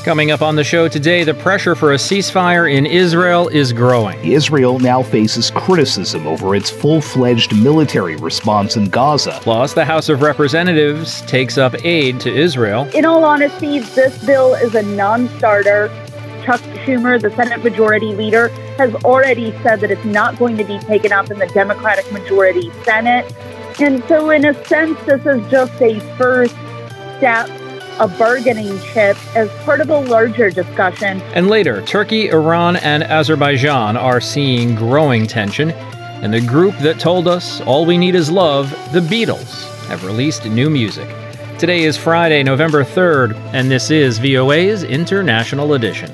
Coming up on the show today, the pressure for a ceasefire in Israel is growing. Israel now faces criticism over its full-fledged military response in Gaza. Plus, the House of Representatives takes up aid to Israel. In all honesty, this bill is a non-starter. Chuck Schumer, the Senate Majority Leader, has already said that it's not going to be taken up in the Democratic majority Senate. And so, in a sense, this is just a first step, a bargaining chip as part of a larger discussion. And later, Turkey, Iran, and Azerbaijan are seeing growing tension. And the group that told us all we need is love, the Beatles, have released new music. Today is Friday, November 3rd, and this is VOA's International Edition.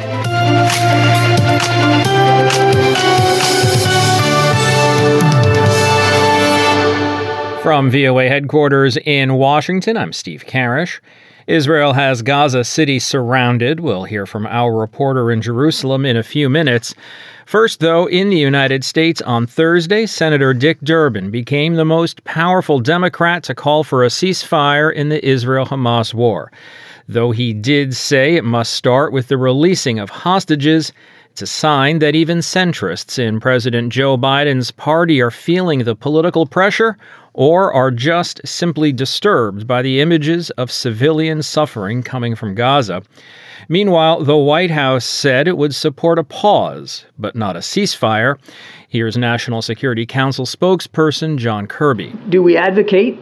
From VOA headquarters in Washington, I'm Steve Karish. Israel has Gaza City surrounded. We'll hear from our reporter in Jerusalem in a few minutes. First, though, in the United States on Thursday, Senator Dick Durbin became the most powerful Democrat to call for a ceasefire in the Israel-Hamas war. Though he did say it must start with the releasing of hostages, it's a sign that even centrists in President Joe Biden's party are feeling the political pressure or are just simply disturbed by the images of civilian suffering coming from Gaza. Meanwhile, the White House said it would support a pause, but not a ceasefire. Here's National Security Council spokesperson John Kirby. Do we advocate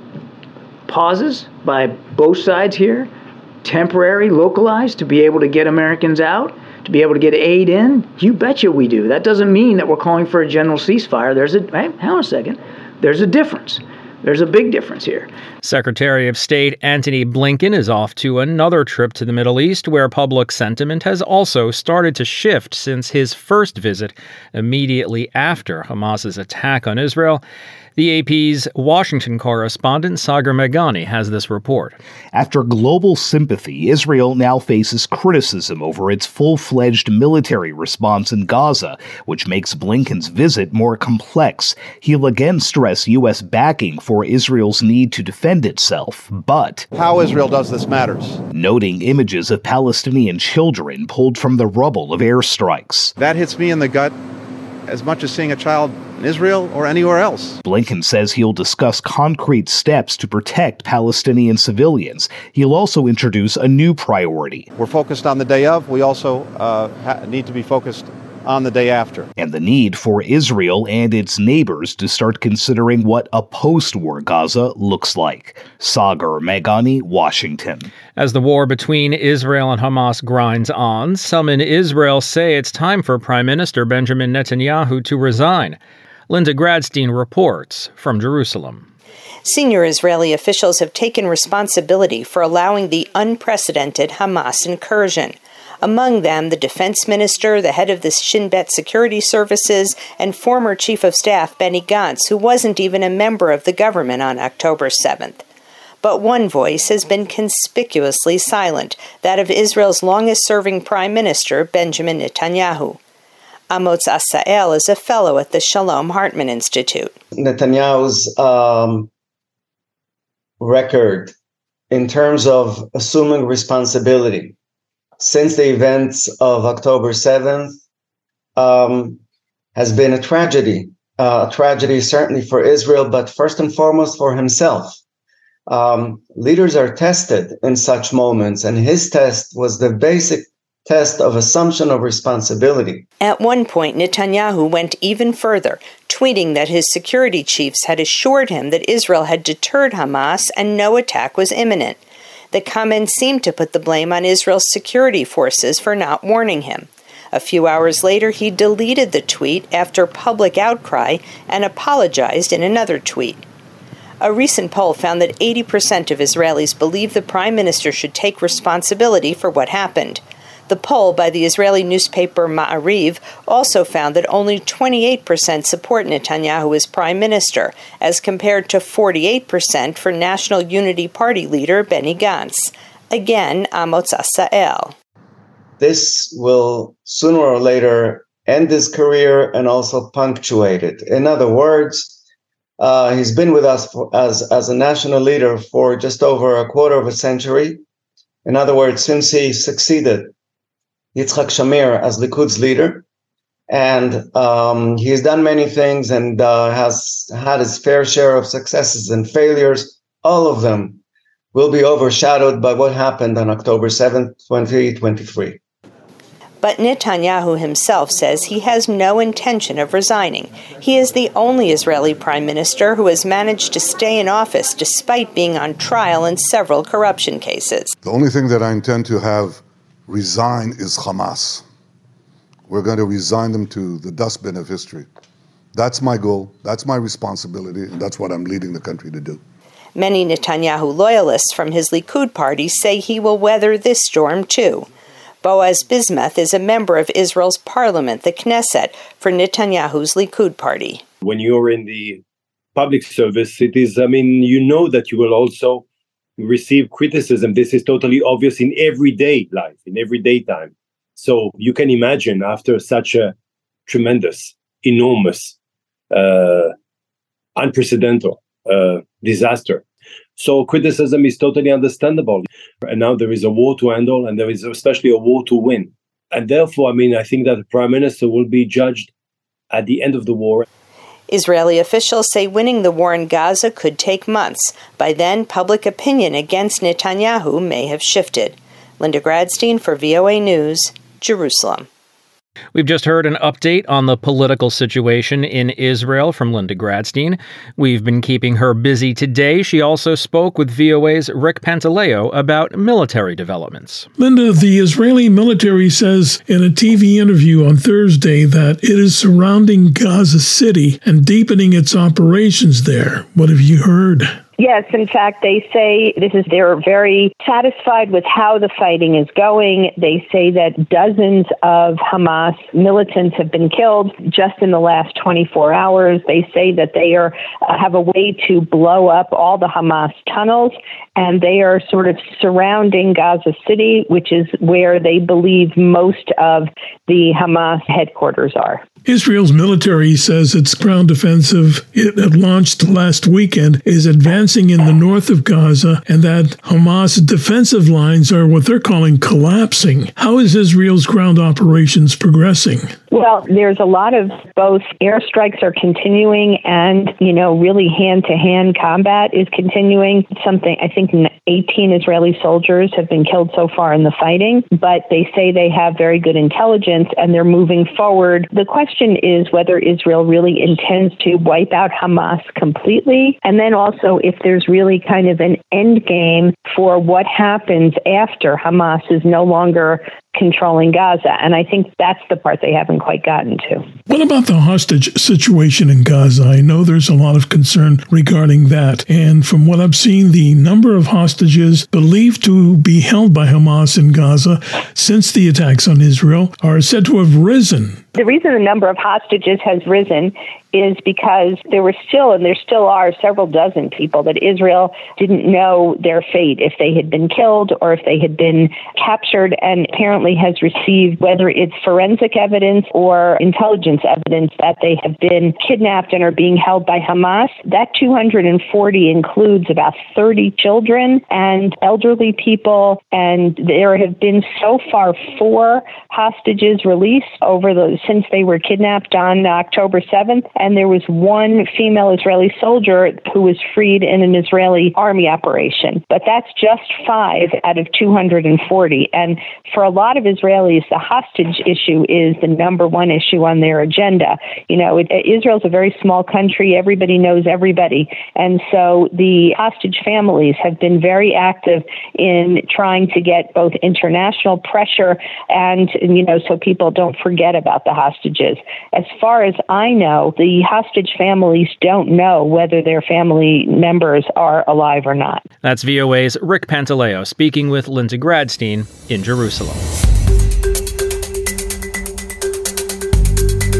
pauses by both sides here? Temporary, localized, to be able to get Americans out? To be able to get aid in? You betcha we do. That doesn't mean that we're calling for a general ceasefire. Hang on a second. There's a difference. There's a big difference here. Secretary of State Antony Blinken is off to another trip to the Middle East, where public sentiment has also started to shift since his first visit immediately after Hamas's attack on Israel. The AP's Washington correspondent Sagar Meghani has this report. After global sympathy, Israel now faces criticism over its full-fledged military response in Gaza, which makes Blinken's visit more complex. He'll again stress U.S. backing for Israel's need to defend itself, but how Israel does this matters. Noting images of Palestinian children pulled from the rubble of airstrikes. That hits me in the gut as much as seeing a child in Israel or anywhere else. Blinken says he'll discuss concrete steps to protect Palestinian civilians. He'll also introduce a new priority. We're focused on the day of. We also need to be focused on the day after. And the need for Israel and its neighbors to start considering what a post-war Gaza looks like. Sagar Meghani, Washington. As the war between Israel and Hamas grinds on, some in Israel say it's time for Prime Minister Benjamin Netanyahu to resign. Linda Gradstein reports from Jerusalem. Senior Israeli officials have taken responsibility for allowing the unprecedented Hamas incursion. Among them, the defense minister, the head of the Shin Bet security services, and former chief of staff Benny Gantz, who wasn't even a member of the government on October 7th. But one voice has been conspicuously silent, that of Israel's longest-serving prime minister, Benjamin Netanyahu. Amos Asael is a fellow at the Shalom Hartman Institute. Netanyahu's record in terms of assuming responsibility since the events of October 7th has been a tragedy certainly for Israel, but first and foremost for himself. Leaders are tested in such moments, and his test was the basic test of assumption of responsibility. At one point, Netanyahu went even further, tweeting that his security chiefs had assured him that Israel had deterred Hamas and no attack was imminent. The comment seemed to put the blame on Israel's security forces for not warning him. A few hours later, he deleted the tweet after public outcry and apologized in another tweet. A recent poll found that 80% of Israelis believe the prime minister should take responsibility for what happened. The poll by the Israeli newspaper Ma'ariv also found that only 28% support Netanyahu as prime minister, as compared to 48% for National Unity Party leader Benny Gantz. Again, Amos Asael. This will sooner or later end his career and also punctuate it. In other words, he's been with us as a national leader for just over a quarter of a century. In other words, since he succeeded Yitzhak Shamir as Likud's leader, and he's done many things and has had his fair share of successes and failures. All of them will be overshadowed by what happened on October 7th, 2023. But Netanyahu himself says he has no intention of resigning. He is the only Israeli prime minister who has managed to stay in office despite being on trial in several corruption cases. The only thing that I intend to have resign is Hamas. We're going to resign them to the dustbin of history. That's my goal, that's my responsibility, and that's what I'm leading the country to do. Many Netanyahu loyalists from his Likud party say he will weather this storm too. Boaz Bismuth is a member of Israel's parliament, the Knesset, for Netanyahu's Likud party. When you're in the public service, it is, you know that you will also receive criticism. This is totally obvious in everyday life, in everyday time. So you can imagine after such a tremendous, enormous, unprecedented disaster. So criticism is totally understandable. And now there is a war to handle, and there is especially a war to win. And therefore, I think that the prime minister will be judged at the end of the war. Israeli officials say winning the war in Gaza could take months. By then, public opinion against Netanyahu may have shifted. Linda Gradstein for VOA News, Jerusalem. We've just heard an update on the political situation in Israel from Linda Gradstein. We've been keeping her busy today. She also spoke with VOA's Rick Pantaleo about military developments. Linda, the Israeli military says in a TV interview on Thursday that it is surrounding Gaza City and deepening its operations there. What have you heard? Yes, in fact, they say they're very satisfied with how the fighting is going. They say that dozens of Hamas militants have been killed just in the last 24 hours. They say that they have a way to blow up all the Hamas tunnels, and they are sort of surrounding Gaza City, which is where they believe most of the Hamas headquarters are. Israel's military says its ground offensive it had launched last weekend is advancing in the north of Gaza, and that Hamas defensive lines are what they're calling collapsing. How is Israel's ground operations progressing? Well, there's a lot of both airstrikes are continuing and, really hand-to-hand combat is continuing. Something, I think 18 Israeli soldiers have been killed so far in the fighting, but they say they have very good intelligence and they're moving forward. The question is whether Israel really intends to wipe out Hamas completely, and then also if there's really kind of an end game for what happens after Hamas is no longer controlling Gaza. And I think that's the part they haven't quite gotten to. What about the hostage situation in Gaza? I know there's a lot of concern regarding that. And from what I've seen, the number of hostages believed to be held by Hamas in Gaza since the attacks on Israel are said to have risen. The reason the number of hostages has risen is because there still are several dozen people that Israel didn't know their fate, if they had been killed or if they had been captured, and apparently has received, whether it's forensic evidence or intelligence evidence, that they have been kidnapped and are being held by Hamas. That 240 includes about 30 children and elderly people, and there have been so far 4 hostages released since they were kidnapped on October 7th. And there was 1 female Israeli soldier who was freed in an Israeli army operation. But that's just 5 out of 240. And for a lot of Israelis, the hostage issue is the number one issue on their agenda. Israel's a very small country. Everybody knows everybody. And so the hostage families have been very active in trying to get both international pressure and, so people don't forget about the hostages. As far as I know, the hostage families don't know whether their family members are alive or not. That's VOA's Rick Pantaleo speaking with Linda Gradstein in Jerusalem.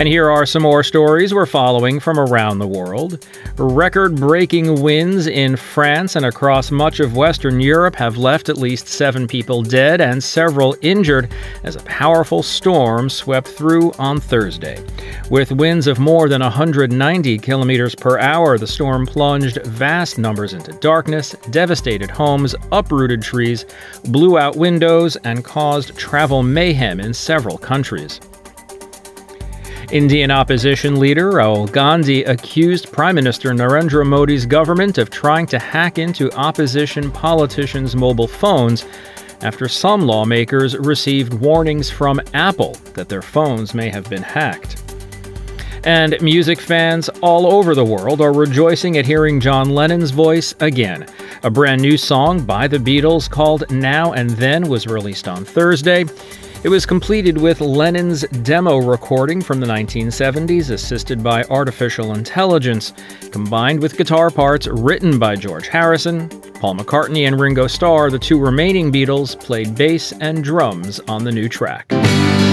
And here are some more stories we're following from around the world. Record-breaking winds in France and across much of Western Europe have left at least 7 people dead and several injured as a powerful storm swept through on Thursday. With winds of more than 190 kilometers per hour, the storm plunged vast numbers into darkness, devastated homes, uprooted trees, blew out windows, and caused travel mayhem in several countries. Indian opposition leader Rahul Gandhi accused Prime Minister Narendra Modi's government of trying to hack into opposition politicians' mobile phones after some lawmakers received warnings from Apple that their phones may have been hacked. And music fans all over the world are rejoicing at hearing John Lennon's voice again. A brand new song by the Beatles called Now and Then was released on Thursday. It was completed with Lennon's demo recording from the 1970s, assisted by artificial intelligence, combined with guitar parts written by George Harrison. Paul McCartney and Ringo Starr, the 2 remaining Beatles, played bass and drums on the new track. Now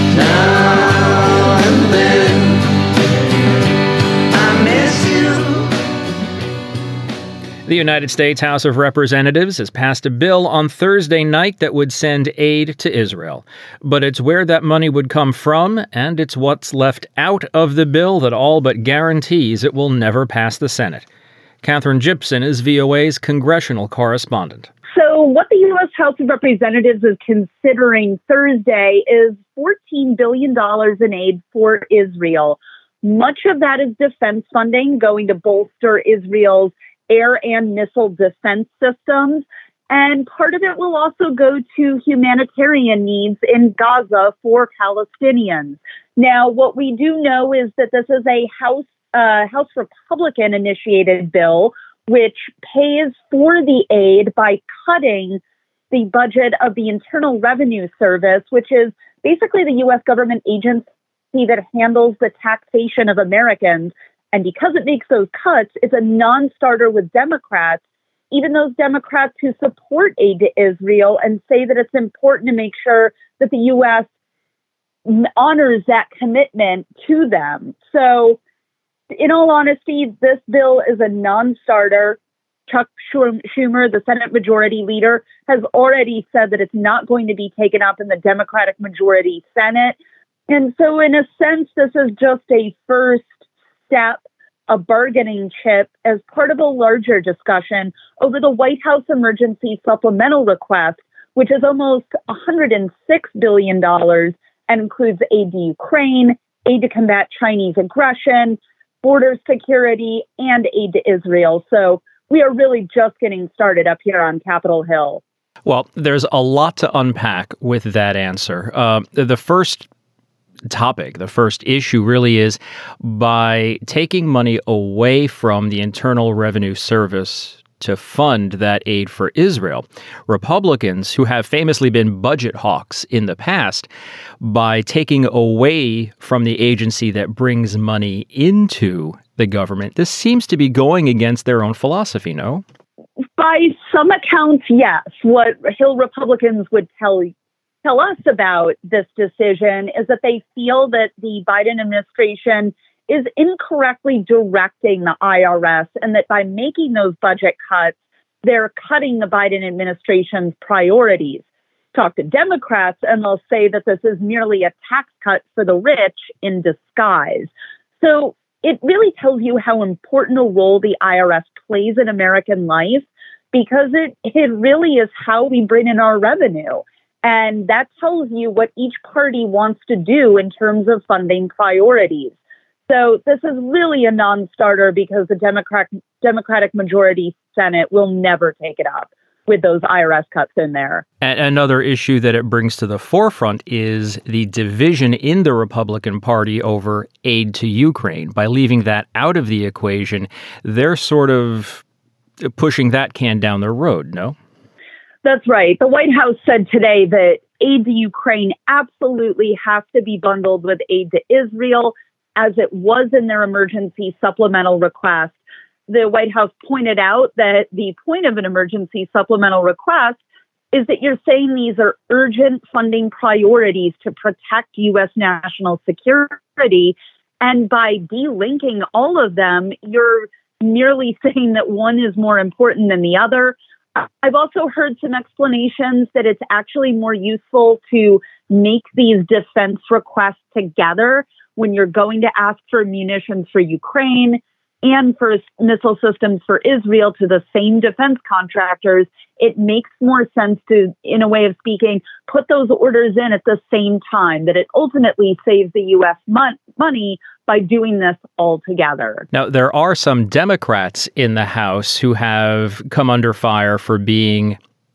and then, I miss you. The United States House of Representatives has passed a bill on Thursday night that would send aid to Israel. But it's where that money would come from, and it's what's left out of the bill that all but guarantees it will never pass the Senate. Catherine Gibson is VOA's congressional correspondent. So what the U.S. House of Representatives is considering Thursday is $14 billion in aid for Israel. Much of that is defense funding going to bolster Israel's air and missile defense systems. And part of it will also go to humanitarian needs in Gaza for Palestinians. Now, what we do know is that this is a House Republican-initiated bill, which pays for the aid by cutting the budget of the Internal Revenue Service, which is basically the U.S. government agency that handles the taxation of Americans. And because it makes those cuts, it's a non-starter with Democrats, even those Democrats who support aid to Israel and say that it's important to make sure that the U.S. honors that commitment to them. So, in all honesty, this bill is a non-starter. Chuck Schumer, the Senate Majority Leader, has already said that it's not going to be taken up in the Democratic majority Senate. And so, in a sense, this is just a first step, a bargaining chip as part of a larger discussion over the White House emergency supplemental request, which is almost $106 billion and includes aid to Ukraine, aid to combat Chinese aggression, border security, and aid to Israel. So we are really just getting started up here on Capitol Hill. Well, there's a lot to unpack with that answer. The first issue really is by taking money away from the Internal Revenue Service to fund that aid for Israel. Republicans, who have famously been budget hawks in the past, by taking away from the agency that brings money into the government, this seems to be going against their own philosophy, no? By some accounts, yes. What Hill Republicans would tell us about this decision is that they feel that the Biden administration is incorrectly directing the IRS and that by making those budget cuts, they're cutting the Biden administration's priorities. Talk to Democrats and they'll say that this is merely a tax cut for the rich in disguise. So it really tells you how important a role the IRS plays in American life because it really is how we bring in our revenue. And that tells you what each party wants to do in terms of funding priorities. So this is really a non-starter because the Democratic majority Senate will never take it up with those IRS cuts in there. And another issue that it brings to the forefront is the division in the Republican Party over aid to Ukraine. By leaving that out of the equation, they're sort of pushing that can down the road, no? That's right. The White House said today that aid to Ukraine absolutely has to be bundled with aid to Israel, as it was in their emergency supplemental request. The White House pointed out that the point of an emergency supplemental request is that you're saying these are urgent funding priorities to protect U.S. national security. And by delinking all of them, you're merely saying that one is more important than the other. I've also heard some explanations that it's actually more useful to make these defense requests together when you're going to ask for munitions for Ukraine and for missile systems for Israel to the same defense contractors. It makes more sense to, in a way of speaking, put those orders in at the same time, that it ultimately saves the U.S. money by doing this all together. Now, there are some Democrats in the House who have come under fire for being,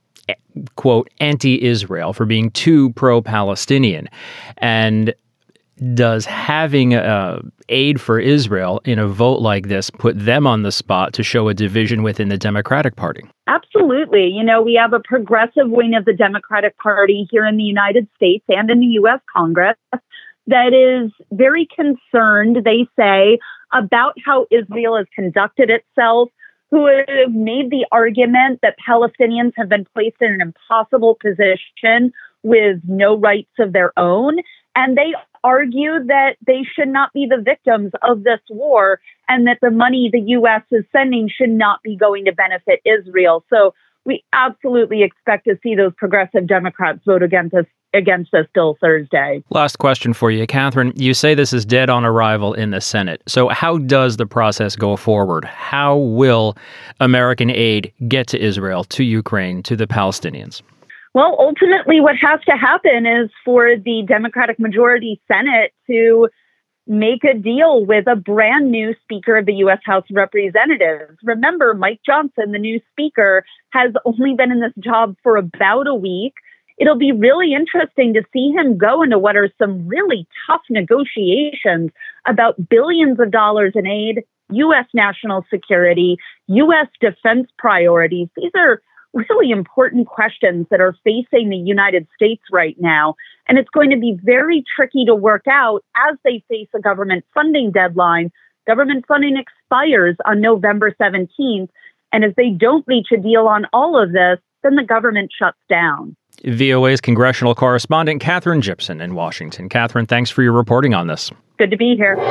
quote, anti-Israel, for being too pro-Palestinian. And does having aid for Israel in a vote like this put them on the spot to show a division within the Democratic Party? Absolutely. You know, we have a progressive wing of the Democratic Party here in the United States and in the U.S. Congress that is very concerned, they say, about how Israel has conducted itself, who have made the argument that Palestinians have been placed in an impossible position with no rights of their own. And they argue that they should not be the victims of this war and that the money the U.S. is sending should not be going to benefit Israel. So we absolutely expect to see those progressive Democrats vote against us still Thursday. Last question for you, Catherine. You say this is dead on arrival in the Senate. So how does the process go forward? How will American aid get to Israel, to Ukraine, to the Palestinians? Well, ultimately, what has to happen is for the Democratic majority Senate to make a deal with a brand new Speaker of the U.S. House of Representatives. Remember, Mike Johnson, the new Speaker, has only been in this job for about a week. It'll be really interesting to see him go into what are some really tough negotiations about billions of dollars in aid, U.S. national security, U.S. defense priorities. These are really important questions that are facing the United States right now. And it's going to be very tricky to work out as they face a government funding deadline. Government funding expires on November 17th. And if they don't reach a deal on all of this, then the government shuts down. VOA's congressional correspondent, Catherine Gibson in Washington. Catherine, thanks for your reporting on this. Good to be here.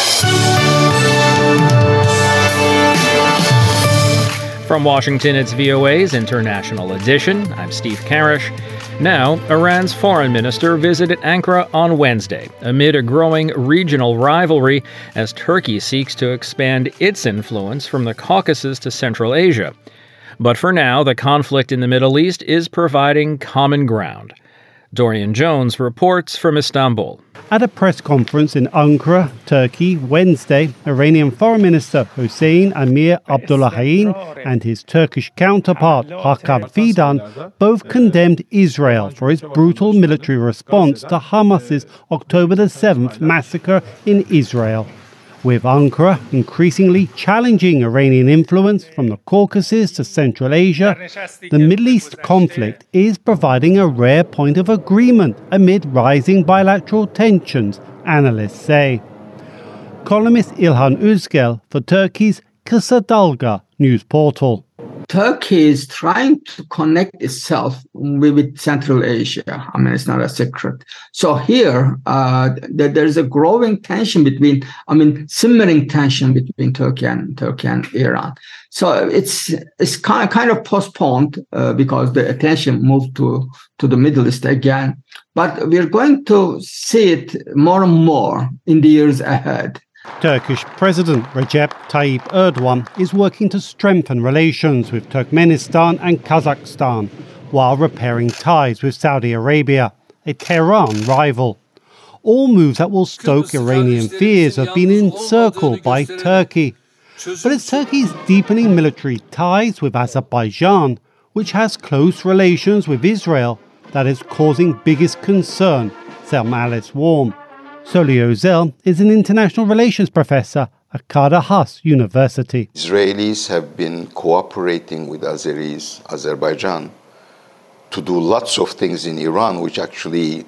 From Washington, it's VOA's International Edition. I'm Steve Karish. Now, Iran's foreign minister visited Ankara on Wednesday amid a growing regional rivalry as Turkey seeks to expand its influence from the Caucasus to Central Asia. But for now, the conflict in the Middle East is providing common ground. Dorian Jones reports from Istanbul. At a press conference in Ankara, Turkey, Wednesday, Iranian Foreign Minister Hossein Amir Abdullahian and his Turkish counterpart Hakan Fidan both condemned Israel for its brutal military response to Hamas's October the 7th massacre in Israel. With Ankara increasingly challenging Iranian influence from the Caucasus to Central Asia, the Middle East conflict is providing a rare point of agreement amid rising bilateral tensions, analysts say. Columnist İlhan Özgel for Turkey's Kısa Dalga news portal. Turkey is trying to connect itself with Central Asia. I mean, it's not a secret. So here, there's a growing tension simmering tension between Turkey and Iran. So it's kind of postponed because the attention moved to the Middle East again. But we're going to see it more and more in the years ahead. Turkish President Recep Tayyip Erdogan is working to strengthen relations with Turkmenistan and Kazakhstan while repairing ties with Saudi Arabia, a Tehran rival. All moves that will stoke Iranian fears have been encircled by Turkey. But it's Turkey's deepening military ties with Azerbaijan, which has close relations with Israel, that is causing biggest concern, said Alice Warm. Soli Özel is an international relations professor at Kadir Has University. Israelis have been cooperating with Azerbaijan, to do lots of things in Iran, which actually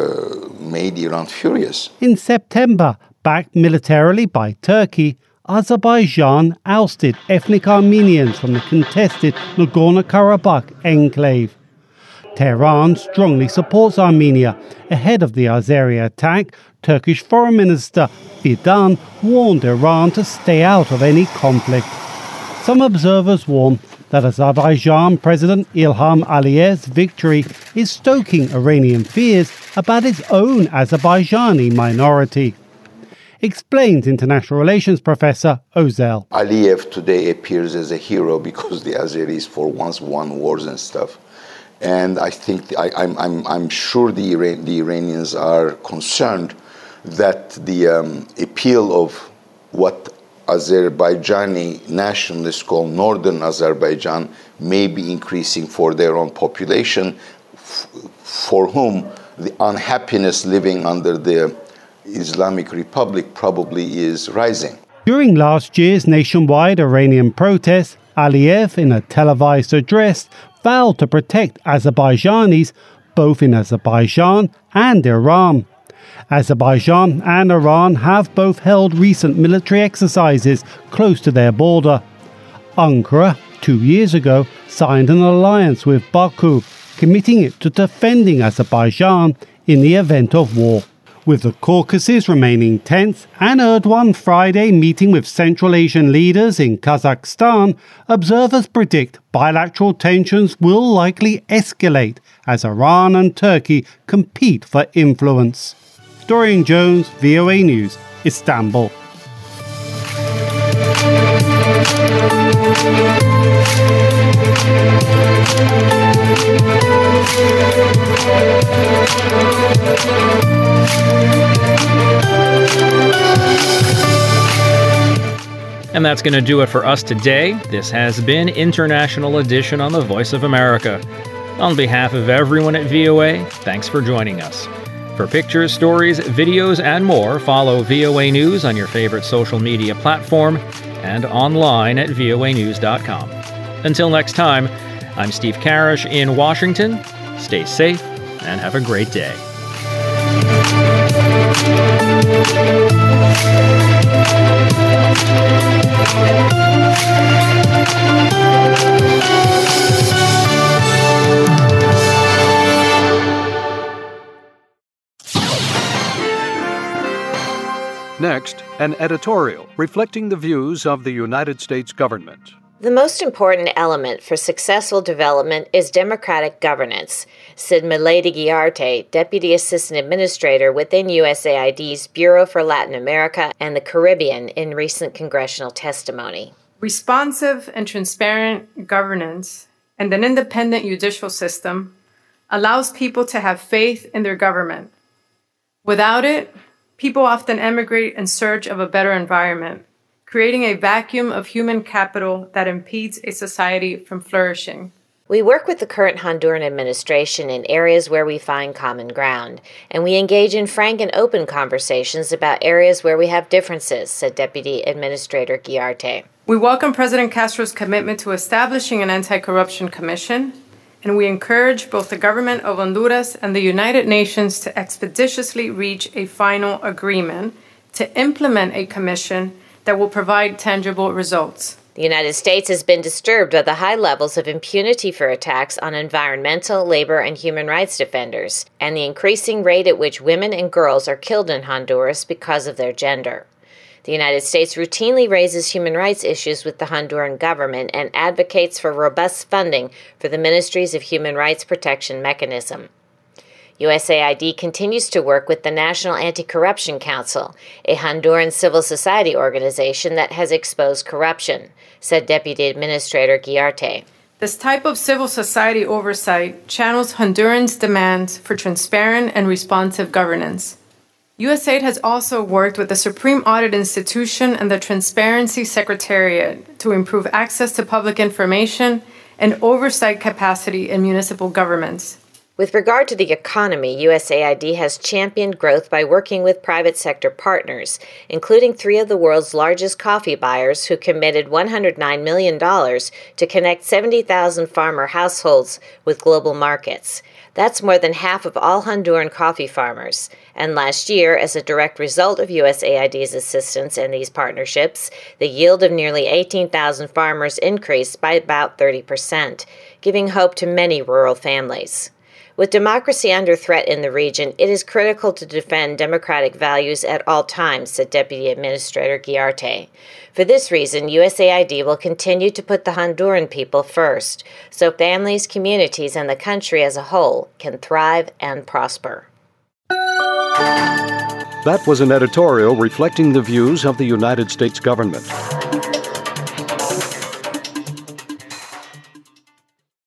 made Iran furious. In September, backed militarily by Turkey, Azerbaijan ousted ethnic Armenians from the contested Nagorno-Karabakh enclave. Tehran strongly supports Armenia. Ahead of the Azeri attack, Turkish Foreign Minister Fidan warned Iran to stay out of any conflict. Some observers warn that Azerbaijan President Ilham Aliyev's victory is stoking Iranian fears about its own Azerbaijani minority. Explains international relations professor Ozel. Aliyev today appears as a hero because the Azeris for once won wars and stuff. And I think I'm sure the Iranians are concerned that the appeal of what Azerbaijani nationalists call Northern Azerbaijan may be increasing for their own population, for whom the unhappiness living under the Islamic Republic probably is rising. During last year's nationwide Iranian protests, Aliyev, in a televised address, vowed to protect Azerbaijanis both in Azerbaijan and Iran. Azerbaijan and Iran have both held recent military exercises close to their border. Ankara, 2 years ago, signed an alliance with Baku, committing it to defending Azerbaijan in the event of war. With the Caucasus remaining tense and Erdogan Friday meeting with Central Asian leaders in Kazakhstan, observers predict bilateral tensions will likely escalate as Iran and Turkey compete for influence. Dorian Jones, VOA News, Istanbul. And that's going to do it for us today. This has been International Edition on the Voice of America. On behalf of everyone at VOA, thanks for joining us. For pictures, stories, videos, and more, follow VOA News on your favorite social media platform and online at voanews.com. Until next time, I'm Steve Karish in Washington. Stay safe and have a great day. Next, an editorial reflecting the views of the United States government. The most important element for successful development is democratic governance, said Milady Guiarte, Deputy Assistant Administrator within USAID's Bureau for Latin America and the Caribbean in recent congressional testimony. Responsive and transparent governance and an independent judicial system allows people to have faith in their government. Without it, people often emigrate in search of a better environment, creating a vacuum of human capital that impedes a society from flourishing. We work with the current Honduran administration in areas where we find common ground, and we engage in frank and open conversations about areas where we have differences, said Deputy Administrator Guiarte. We welcome President Castro's commitment to establishing an anti-corruption commission, and we encourage both the government of Honduras and the United Nations to expeditiously reach a final agreement to implement a commission that will provide tangible results. The United States has been disturbed by the high levels of impunity for attacks on environmental, labor, and human rights defenders, and the increasing rate at which women and girls are killed in Honduras because of their gender. The United States routinely raises human rights issues with the Honduran government and advocates for robust funding for the Ministries of Human Rights Protection Mechanism. USAID continues to work with the National Anti-Corruption Council, a Honduran civil society organization that has exposed corruption, said Deputy Administrator Guiarte. This type of civil society oversight channels Hondurans' demands for transparent and responsive governance. USAID has also worked with the Supreme Audit Institution and the Transparency Secretariat to improve access to public information and oversight capacity in municipal governments. With regard to the economy, USAID has championed growth by working with private sector partners, including 3 of the world's largest coffee buyers who committed $109 million to connect 70,000 farmer households with global markets. That's more than half of all Honduran coffee farmers. And last year, as a direct result of USAID's assistance and these partnerships, the yield of nearly 18,000 farmers increased by about 30%, giving hope to many rural families. With democracy under threat in the region, it is critical to defend democratic values at all times, said Deputy Administrator Guiarte. For this reason, USAID will continue to put the Honduran people first, so families, communities, and the country as a whole can thrive and prosper. That was an editorial reflecting the views of the United States government.